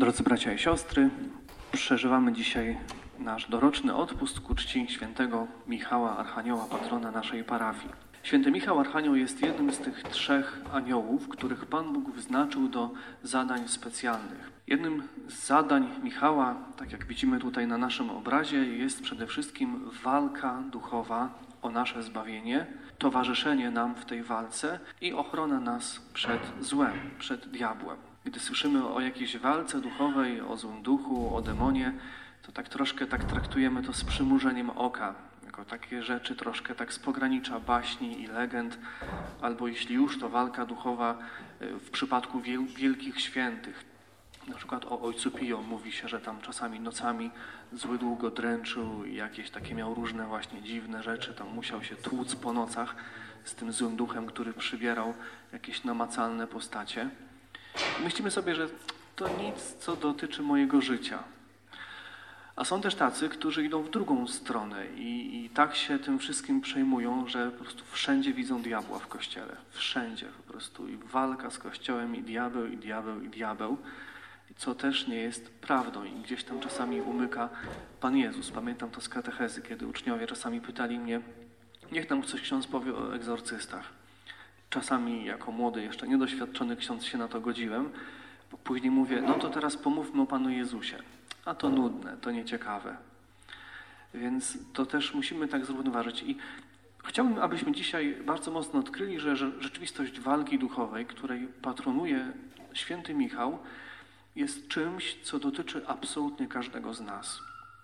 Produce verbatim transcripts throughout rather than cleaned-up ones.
Drodzy bracia i siostry, przeżywamy dzisiaj nasz doroczny odpust ku czci świętego Michała Archanioła, patrona naszej parafii. Święty Michał Archanioł jest jednym z tych trzech aniołów, których Pan Bóg wyznaczył do zadań specjalnych. Jednym z zadań Michała, tak jak widzimy tutaj na naszym obrazie, jest przede wszystkim walka duchowa o nasze zbawienie, towarzyszenie nam w tej walce i ochrona nas przed złem, przed diabłem. Gdy słyszymy o jakiejś walce duchowej, o złym duchu, o demonie, to tak troszkę tak traktujemy to z przymrużeniem oka, jako takie rzeczy troszkę tak z pogranicza baśni i legend, albo jeśli już, to walka duchowa w przypadku wielkich świętych. Na przykład o ojcu Pio mówi się, że tam czasami nocami zły duch go dręczył i jakieś takie miał różne właśnie dziwne rzeczy, tam musiał się tłuc po nocach z tym złym duchem, który przybierał jakieś namacalne postacie. Myślimy sobie, że to nic, co dotyczy mojego życia. A są też tacy, którzy idą w drugą stronę i, i tak się tym wszystkim przejmują, że po prostu wszędzie widzą diabła w Kościele. Wszędzie po prostu. I walka z Kościołem, i diabeł, i diabeł, i diabeł. Co też nie jest prawdą. I gdzieś tam czasami umyka Pan Jezus. Pamiętam to z katechezy, kiedy uczniowie czasami pytali mnie, niech nam coś ksiądz powie o egzorcystach. Czasami jako młody, jeszcze niedoświadczony ksiądz się na to godziłem, bo później mówię, no to teraz pomówmy o Panu Jezusie. A to nudne, to nieciekawe. Więc to też musimy tak zrównoważyć. I chciałbym, abyśmy dzisiaj bardzo mocno odkryli, że rzeczywistość walki duchowej, której patronuje święty Michał, jest czymś, co dotyczy absolutnie każdego z nas.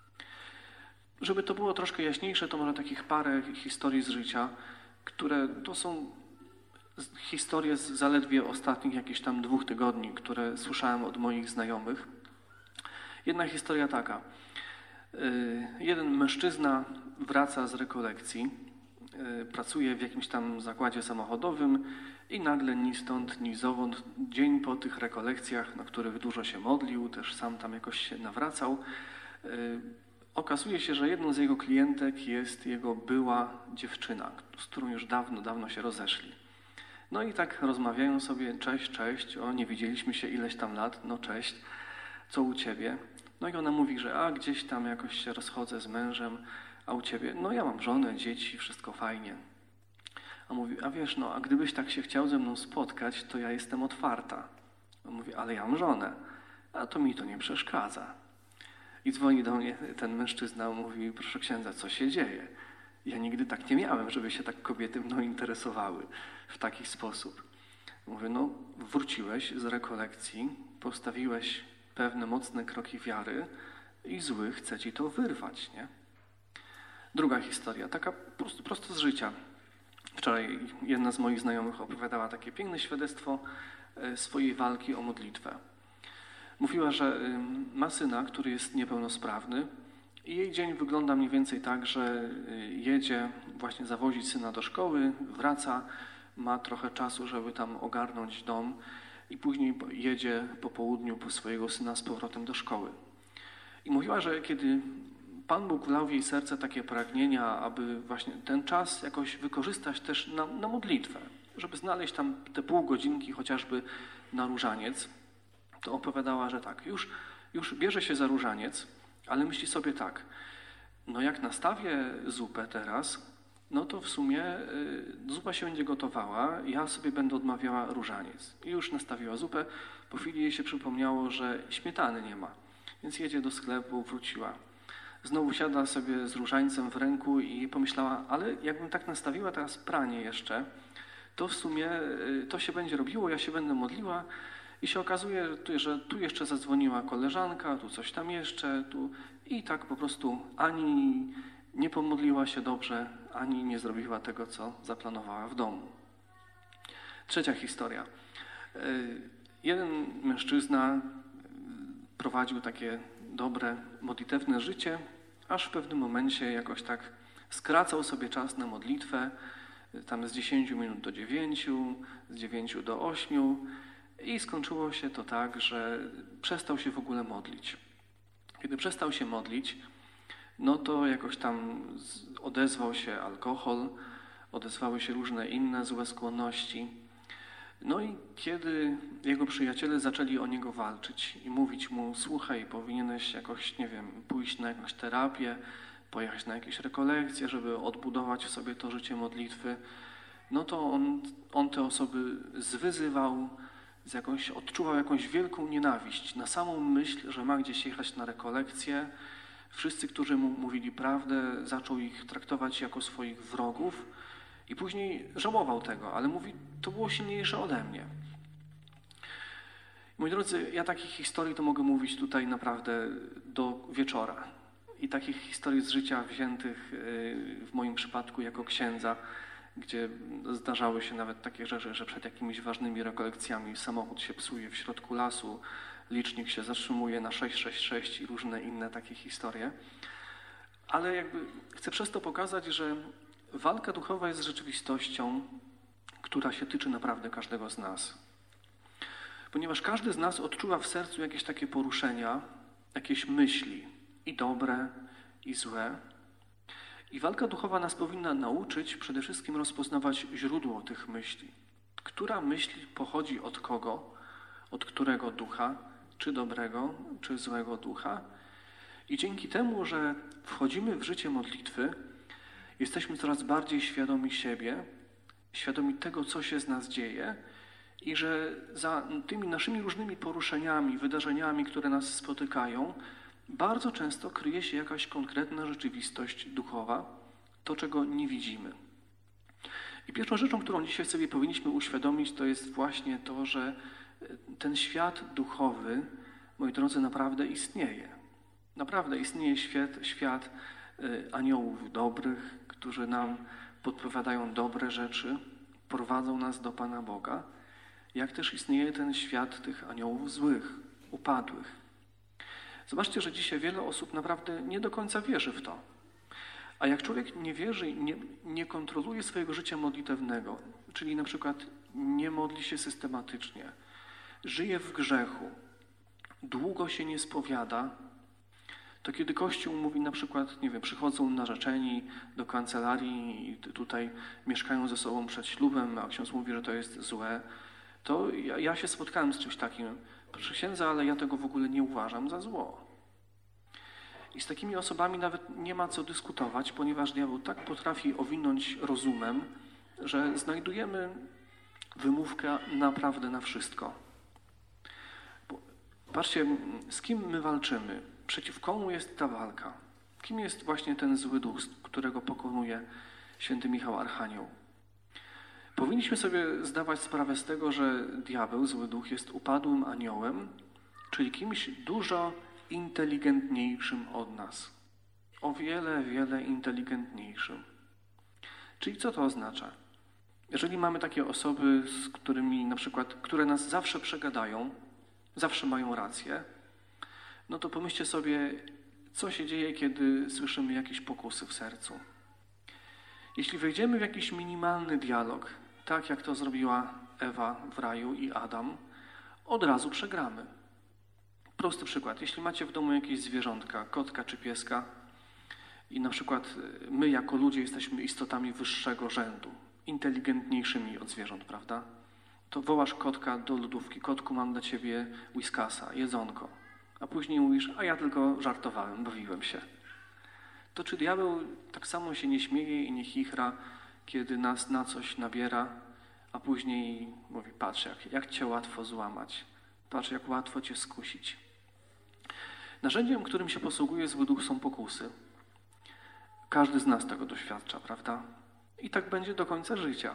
Żeby to było troszkę jaśniejsze, to może takich parę historii z życia, które to są historie z zaledwie ostatnich jakichś tam dwóch tygodni, które słyszałem od moich znajomych. Jedna historia taka. Jeden mężczyzna wraca z rekolekcji, pracuje w jakimś tam zakładzie samochodowym i nagle ni stąd, ni zowąd, dzień po tych rekolekcjach, na których dużo się modlił, też sam tam jakoś się nawracał, okazuje się, że jedną z jego klientek jest jego była dziewczyna, z którą już dawno, dawno się rozeszli. No i tak rozmawiają sobie, cześć, cześć, o nie widzieliśmy się ileś tam lat, no cześć, co u ciebie? No i ona mówi, że a gdzieś tam jakoś się rozchodzę z mężem, a u ciebie? No ja mam żonę, dzieci, wszystko fajnie. A mówi, a wiesz, no a gdybyś tak się chciał ze mną spotkać, to ja jestem otwarta. On mówi, ale ja mam żonę, a to mi to nie przeszkadza. I dzwoni do mnie ten mężczyzna, mówi, proszę księdza, co się dzieje? Ja nigdy tak nie miałem, żeby się tak kobiety mną interesowały w taki sposób. Mówię, no wróciłeś z rekolekcji, postawiłeś pewne mocne kroki wiary i zły chce ci to wyrwać, nie? Druga historia, taka prosto, prosto z życia. Wczoraj jedna z moich znajomych opowiadała takie piękne świadectwo swojej walki o modlitwę. Mówiła, że ma syna, który jest niepełnosprawny i jej dzień wygląda mniej więcej tak, że jedzie właśnie zawozić syna do szkoły, wraca, ma trochę czasu, żeby tam ogarnąć dom i później jedzie po południu po swojego syna z powrotem do szkoły. I mówiła, że kiedy Pan Bóg wlał w jej serce takie pragnienia, aby właśnie ten czas jakoś wykorzystać też na, na modlitwę, żeby znaleźć tam te pół godzinki chociażby na różaniec, to opowiadała, że tak, już, już bierze się za różaniec, ale myśli sobie tak, no jak nastawię zupę teraz, no to w sumie y, zupa się będzie gotowała, ja sobie będę odmawiała różaniec. I już nastawiła zupę, po chwili jej się przypomniało, że śmietany nie ma, więc jedzie do sklepu, wróciła. Znowu siada sobie z różańcem w ręku i pomyślała, ale jakbym tak nastawiła teraz pranie jeszcze, to w sumie y, to się będzie robiło, ja się będę modliła i się okazuje, że tu jeszcze zadzwoniła koleżanka, tu coś tam jeszcze, tu i tak po prostu ani nie pomodliła się dobrze, ani nie zrobiła tego, co zaplanowała w domu. Trzecia historia. Jeden mężczyzna prowadził takie dobre, modlitewne życie, aż w pewnym momencie jakoś tak skracał sobie czas na modlitwę, tam z dziesięciu minut do dziewięciu, z dziewięciu do ośmiu i skończyło się to tak, że przestał się w ogóle modlić. Kiedy przestał się modlić, no to jakoś tam odezwał się alkohol, odezwały się różne inne złe skłonności. No i kiedy jego przyjaciele zaczęli o niego walczyć i mówić mu, słuchaj, powinieneś jakoś, nie wiem, pójść na jakąś terapię, pojechać na jakieś rekolekcje, żeby odbudować w sobie to życie modlitwy, no to on, on te osoby zwyzywał, z jakąś, odczuwał jakąś wielką nienawiść na samą myśl, że ma gdzieś jechać na rekolekcje. Wszyscy, którzy mu mówili prawdę, zaczął ich traktować jako swoich wrogów i później żałował tego, ale mówi, to było silniejsze ode mnie. Moi drodzy, ja takich historii to mogę mówić tutaj naprawdę do wieczora. I takich historii z życia wziętych w moim przypadku jako księdza, gdzie zdarzały się nawet takie rzeczy, że przed jakimiś ważnymi rekolekcjami samochód się psuje w środku lasu, licznik się zatrzymuje na sześć sześć sześć i różne inne takie historie. Ale jakby chcę przez to pokazać, że walka duchowa jest rzeczywistością, która się tyczy naprawdę każdego z nas. Ponieważ każdy z nas odczuwa w sercu jakieś takie poruszenia, jakieś myśli, i dobre, i złe. I walka duchowa nas powinna nauczyć przede wszystkim rozpoznawać źródło tych myśli. Która myśl pochodzi od kogo, od którego ducha, czy dobrego, czy złego ducha. I dzięki temu, że wchodzimy w życie modlitwy, jesteśmy coraz bardziej świadomi siebie, świadomi tego, co się z nas dzieje i że za tymi naszymi różnymi poruszeniami, wydarzeniami, które nas spotykają, bardzo często kryje się jakaś konkretna rzeczywistość duchowa, to czego nie widzimy. I pierwszą rzeczą, którą dzisiaj sobie powinniśmy uświadomić, to jest właśnie to, że ten świat duchowy, moi drodzy, naprawdę istnieje. Naprawdę istnieje świat, świat aniołów dobrych, którzy nam podpowiadają dobre rzeczy, prowadzą nas do Pana Boga, jak też istnieje ten świat tych aniołów złych, upadłych. Zobaczcie, że dzisiaj wiele osób naprawdę nie do końca wierzy w to. A jak człowiek nie wierzy i nie, nie kontroluje swojego życia modlitewnego, czyli na przykład nie modli się systematycznie, żyje w grzechu, długo się nie spowiada, to kiedy Kościół mówi na przykład, nie wiem, przychodzą narzeczeni do kancelarii i tutaj mieszkają ze sobą przed ślubem, a ksiądz mówi, że to jest złe, to ja, ja się spotkałem z czymś takim. Proszę księdza, ale ja tego w ogóle nie uważam za zło. I z takimi osobami nawet nie ma co dyskutować, ponieważ diabeł tak potrafi owinąć rozumem, że znajdujemy wymówkę naprawdę na wszystko. Bo patrzcie, z kim my walczymy? Przeciw komu jest ta walka? Kim jest właśnie ten zły duch, którego pokonuje święty Michał Archanioł? Powinniśmy sobie zdawać sprawę z tego, że diabeł, zły duch, jest upadłym aniołem, czyli kimś dużo inteligentniejszym od nas. O wiele, wiele inteligentniejszym. Czyli co to oznacza? Jeżeli mamy takie osoby, z którymi na przykład, które nas zawsze przegadają, zawsze mają rację, no to pomyślcie sobie, co się dzieje, kiedy słyszymy jakieś pokusy w sercu. Jeśli wejdziemy w jakiś minimalny dialog, tak jak to zrobiła Ewa w raju i Adam, od razu przegramy. Prosty przykład. Jeśli macie w domu jakieś zwierzątka, kotka czy pieska i na przykład my jako ludzie jesteśmy istotami wyższego rzędu, inteligentniejszymi od zwierząt, prawda? To wołasz kotka do lodówki, kotku, mam dla ciebie Whiskasa, jedzonko. A później mówisz, a ja tylko żartowałem, bawiłem się. To czy diabeł tak samo się nie śmieje i nie chichra, kiedy nas na coś nabiera, a później mówi, patrz jak, jak cię łatwo złamać, patrz jak łatwo cię skusić. Narzędziem, którym się posługuje zły duch, są pokusy. Każdy z nas tego doświadcza, prawda? I tak będzie do końca życia.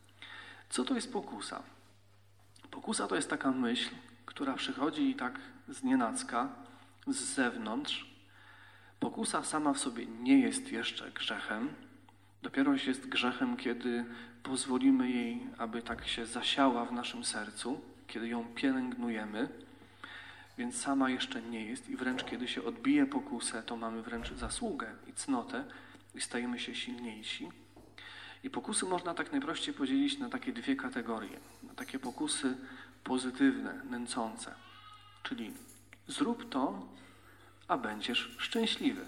Co to jest pokusa? Pokusa to jest taka myśl, która przychodzi tak znienacka, z zewnątrz. Pokusa sama w sobie nie jest jeszcze grzechem. Dopiero jest grzechem, kiedy pozwolimy jej, aby tak się zasiała w naszym sercu, kiedy ją pielęgnujemy. Więc sama jeszcze nie jest i wręcz kiedy się odbije pokusę, to mamy wręcz zasługę i cnotę i stajemy się silniejsi. I pokusy można tak najprościej podzielić na takie dwie kategorie. Na takie pokusy pozytywne, nęcące. Czyli zrób to, a będziesz szczęśliwy.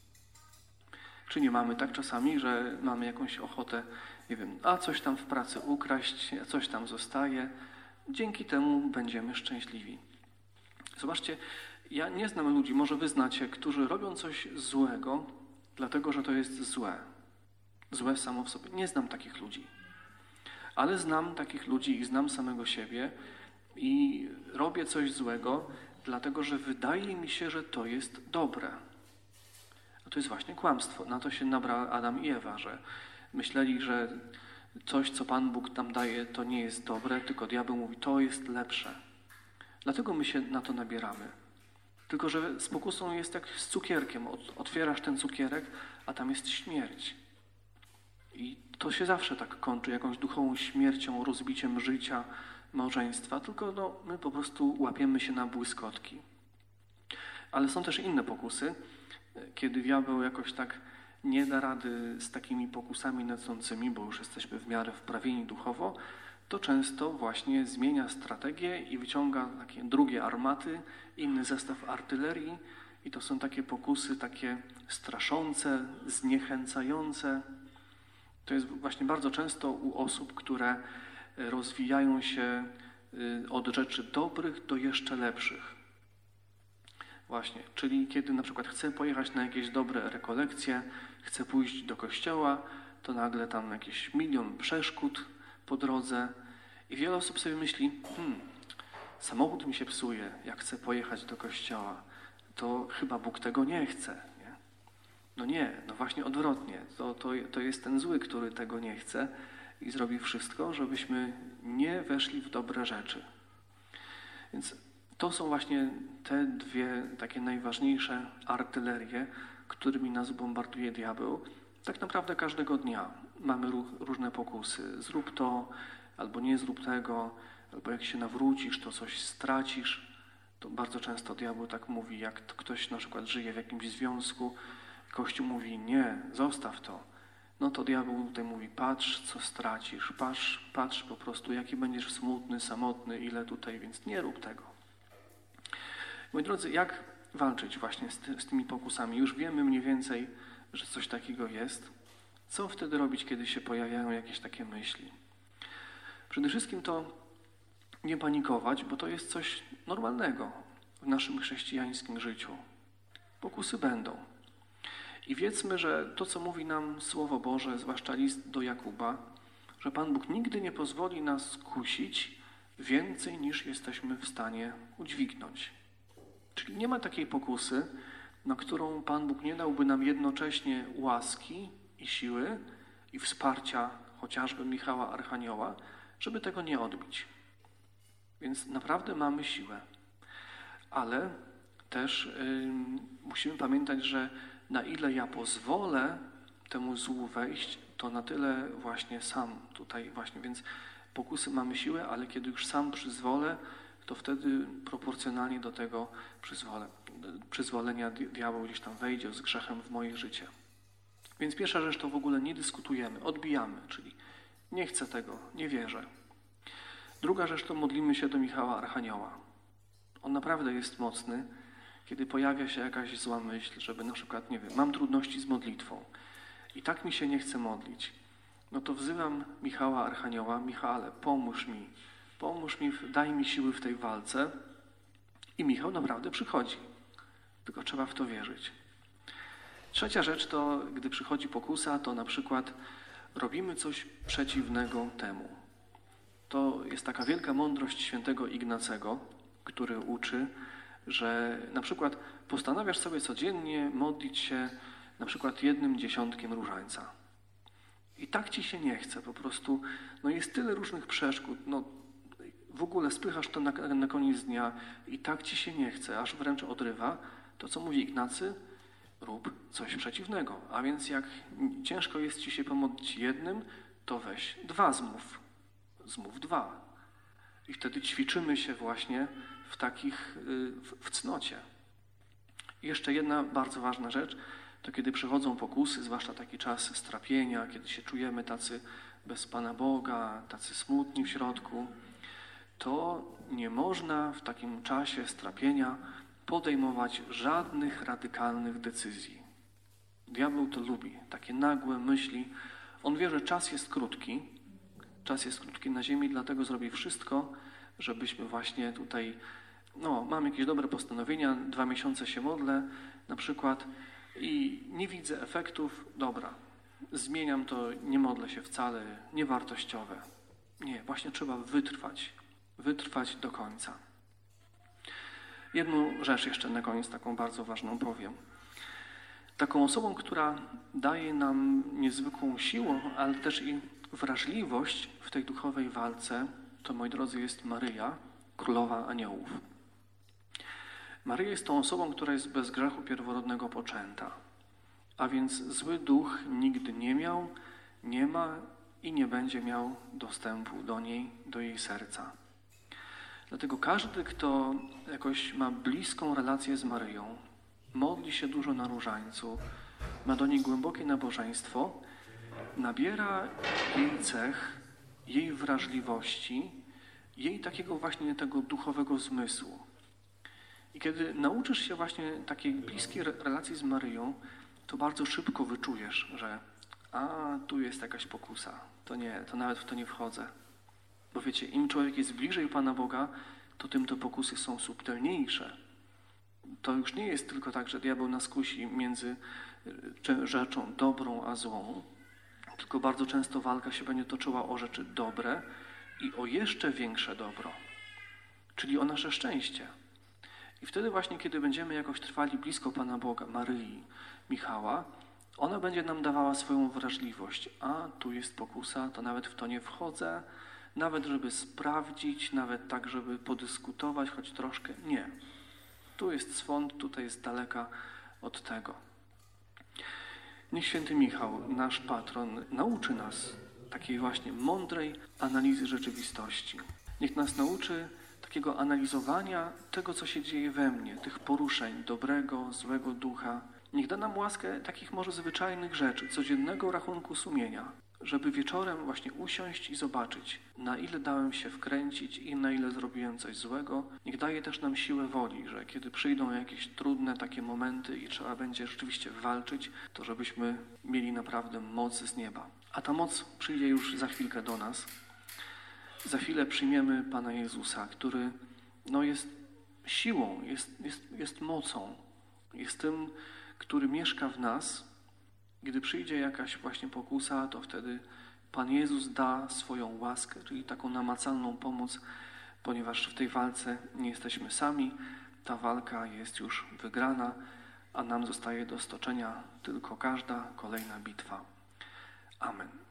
Czy nie mamy tak czasami, że mamy jakąś ochotę, nie wiem, a coś tam w pracy ukraść, a coś tam zostaje, Dzięki temu będziemy szczęśliwi. Zobaczcie, ja nie znam ludzi, może wy znacie, którzy robią coś złego, dlatego że to jest złe. Złe samo w sobie. Nie znam takich ludzi. Ale znam takich ludzi i znam samego siebie i robię coś złego, dlatego że wydaje mi się, że to jest dobre. A to jest właśnie kłamstwo. Na to się nabrał Adam i Ewa, że myśleli, że coś, co Pan Bóg nam daje, to nie jest dobre, tylko diabeł mówi, to jest lepsze. Dlatego my się na to nabieramy. Tylko że z pokusą jest jak z cukierkiem. Otwierasz ten cukierek, a tam jest śmierć. I to się zawsze tak kończy, jakąś duchową śmiercią, rozbiciem życia, małżeństwa, tylko no, my po prostu łapiemy się na błyskotki. Ale są też inne pokusy, kiedy diabeł jakoś tak nie da rady z takimi pokusami nęcącymi, bo już jesteśmy w miarę wprawieni duchowo, to często właśnie zmienia strategię i wyciąga takie drugie armaty, inny zestaw artylerii i to są takie pokusy takie straszące, zniechęcające. To jest właśnie bardzo często u osób, które rozwijają się od rzeczy dobrych do jeszcze lepszych. Właśnie, czyli kiedy na przykład chcę pojechać na jakieś dobre rekolekcje, chcę pójść do kościoła, to nagle tam jakiś milion przeszkód po drodze i wiele osób sobie myśli, hmm, samochód mi się psuje, jak chcę pojechać do kościoła, to chyba Bóg tego nie chce. Nie? No nie, no właśnie odwrotnie, to, to, to jest ten zły, który tego nie chce i zrobi wszystko, żebyśmy nie weszli w dobre rzeczy. Więc to są właśnie te dwie takie najważniejsze artylerie, którymi nas bombarduje diabeł. Tak naprawdę każdego dnia mamy różne pokusy. Zrób to, albo nie zrób tego, albo jak się nawrócisz, to coś stracisz. To bardzo często diabeł tak mówi, jak ktoś na przykład żyje w jakimś związku, Kościół mówi nie, zostaw to. No to diabeł tutaj mówi, patrz, co stracisz, patrz, patrz po prostu, jaki będziesz smutny, samotny, ile tutaj, więc nie rób tego. Moi drodzy, jak walczyć właśnie z, ty, z tymi pokusami? Już wiemy mniej więcej, że coś takiego jest. Co wtedy robić, kiedy się pojawiają jakieś takie myśli? Przede wszystkim to nie panikować, bo to jest coś normalnego w naszym chrześcijańskim życiu. Pokusy będą. I wiedzmy, że to, co mówi nam Słowo Boże, zwłaszcza list do Jakuba, że Pan Bóg nigdy nie pozwoli nas kusić więcej, niż jesteśmy w stanie udźwignąć. Czyli nie ma takiej pokusy, na którą Pan Bóg nie dałby nam jednocześnie łaski i siły i wsparcia chociażby Michała Archanioła, żeby tego nie odbić. Więc naprawdę mamy siłę. Ale też yy, musimy pamiętać, że na ile ja pozwolę temu złu wejść, to na tyle właśnie sam tutaj właśnie, więc pokusy mamy siłę, ale kiedy już sam przyzwolę, to wtedy proporcjonalnie do tego przyzwolę, przyzwolenia diabeł gdzieś tam wejdzie z grzechem w moje życie. Więc pierwsza rzecz to w ogóle nie dyskutujemy, odbijamy, czyli nie chcę tego, nie wierzę. Druga rzecz to modlimy się do Michała Archanioła. On naprawdę jest mocny, kiedy pojawia się jakaś zła myśl, żeby na przykład, nie wiem, mam trudności z modlitwą i tak mi się nie chce modlić, no to wzywam Michała Archanioła, Michale, pomóż mi, pomóż mi, daj mi siły w tej walce i Michał naprawdę przychodzi, tylko trzeba w to wierzyć. Trzecia rzecz to, gdy przychodzi pokusa, to na przykład robimy coś przeciwnego temu. To jest taka wielka mądrość świętego Ignacego, który uczy, że na przykład postanawiasz sobie codziennie modlić się na przykład jednym dziesiątkiem różańca. I tak ci się nie chce, po prostu no jest tyle różnych przeszkód, no w ogóle spychasz to na, na koniec dnia i tak ci się nie chce, aż wręcz odrywa. To, co mówi Ignacy, rób coś przeciwnego. A więc jak ciężko jest ci się pomodlić jednym, to weź dwa zmów. Zmów dwa. I wtedy ćwiczymy się właśnie w takich, w, w cnocie. I jeszcze jedna bardzo ważna rzecz, to kiedy przychodzą pokusy, zwłaszcza taki czas strapienia, kiedy się czujemy tacy bez Pana Boga, tacy smutni w środku, to nie można w takim czasie strapienia podejmować żadnych radykalnych decyzji. Diabeł to lubi, takie nagłe myśli. On wie, że czas jest krótki, czas jest krótki na ziemi, dlatego zrobi wszystko, żebyśmy właśnie tutaj, no mam jakieś dobre postanowienia, dwa miesiące się modlę na przykład i nie widzę efektów, dobra, zmieniam to, nie modlę się wcale, niewartościowe. Nie, właśnie trzeba wytrwać, wytrwać do końca. Jedną rzecz jeszcze na koniec, taką bardzo ważną powiem. Taką osobą, która daje nam niezwykłą siłę, ale też i wrażliwość w tej duchowej walce, to, moi drodzy, jest Maryja, Królowa Aniołów. Maryja jest tą osobą, która jest bez grzechu pierworodnego poczęta, a więc zły duch nigdy nie miał, nie ma i nie będzie miał dostępu do niej, do jej serca. Dlatego każdy, kto jakoś ma bliską relację z Maryją, modli się dużo na różańcu, ma do niej głębokie nabożeństwo, nabiera jej cech, jej wrażliwości, jej takiego właśnie tego duchowego zmysłu. I kiedy nauczysz się właśnie takiej bliskiej relacji z Maryją, to bardzo szybko wyczujesz, że a, tu jest jakaś pokusa, to nie, to nawet w to nie wchodzę. Bo wiecie, im człowiek jest bliżej Pana Boga, to tym te pokusy są subtelniejsze. To już nie jest tylko tak, że diabeł nas kusi między rzeczą dobrą a złą, tylko bardzo często walka się będzie toczyła o rzeczy dobre i o jeszcze większe dobro, czyli o nasze szczęście. I wtedy właśnie, kiedy będziemy jakoś trwali blisko Pana Boga, Maryi, Michała, ona będzie nam dawała swoją wrażliwość. A, tu jest pokusa, to nawet w to nie wchodzę, nawet żeby sprawdzić, nawet tak, żeby podyskutować, choć troszkę. Nie. Tu jest swąd, tutaj jest daleka od tego. Niech święty Michał, nasz patron, nauczy nas takiej właśnie mądrej analizy rzeczywistości. Niech nas nauczy takiego analizowania tego, co się dzieje we mnie, tych poruszeń dobrego, złego ducha. Niech da nam łaskę takich może zwyczajnych rzeczy, codziennego rachunku sumienia, żeby wieczorem właśnie usiąść i zobaczyć, na ile dałem się wkręcić i na ile zrobiłem coś złego. Niech daje też nam siłę woli, że kiedy przyjdą jakieś trudne takie momenty i trzeba będzie rzeczywiście walczyć, to żebyśmy mieli naprawdę moc z nieba. A ta moc przyjdzie już za chwilkę do nas. Za chwilę przyjmiemy Pana Jezusa, który no, jest siłą, jest, jest, jest mocą, jest tym, który mieszka w nas. Gdy przyjdzie jakaś właśnie pokusa, to wtedy Pan Jezus da swoją łaskę, czyli taką namacalną pomoc, ponieważ w tej walce nie jesteśmy sami, ta walka jest już wygrana, a nam zostaje do stoczenia tylko każda kolejna bitwa. Amen.